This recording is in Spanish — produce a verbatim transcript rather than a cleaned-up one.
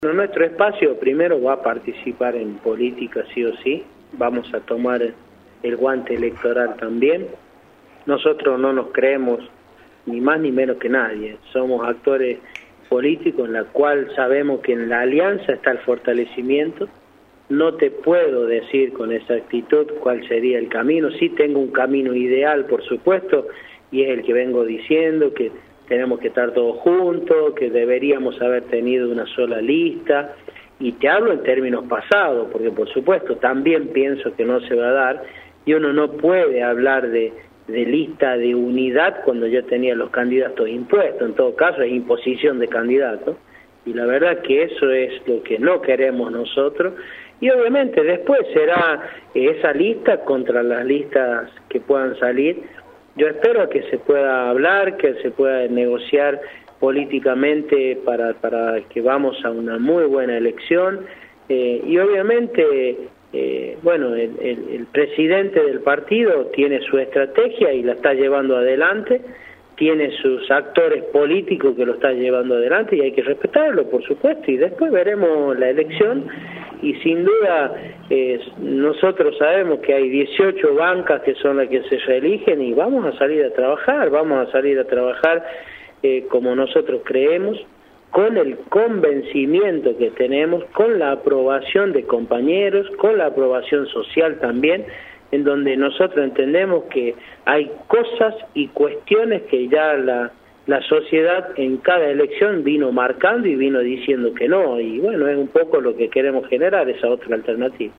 Bueno, nuestro espacio primero va a participar en política sí o sí, vamos a tomar el guante electoral también. Nosotros no nos creemos ni más ni menos que nadie, somos actores políticos en la cual sabemos que en la alianza está el fortalecimiento. No te puedo decir con exactitud cuál sería el camino, sí tengo un camino ideal por supuesto, y es el que vengo diciendo, que tenemos que estar todos juntos, que deberíamos haber tenido una sola lista, y te hablo en términos pasados, porque por supuesto también pienso que no se va a dar, y uno no puede hablar de, de lista de unidad cuando ya tenía los candidatos impuestos, en todo caso es imposición de candidatos, y la verdad que eso es lo que no queremos nosotros, y obviamente después será esa lista contra las listas que puedan salir. Yo espero que se pueda hablar, que se pueda negociar políticamente para, para que vamos a una muy buena elección eh, y obviamente, eh, bueno, el, el, el presidente del partido tiene su estrategia y la está llevando adelante, tiene sus actores políticos que lo están llevando adelante y hay que respetarlo, por supuesto, y después veremos la elección. Y sin duda eh, nosotros sabemos que hay dieciocho bancas que son las que se reeligen y vamos a salir a trabajar, vamos a salir a trabajar eh, como nosotros creemos, con el convencimiento que tenemos, con la aprobación de compañeros, con la aprobación social también, en donde nosotros entendemos que hay cosas y cuestiones que ya la la sociedad en cada elección vino marcando y vino diciendo que no, y bueno, es un poco lo que queremos generar, esa otra alternativa.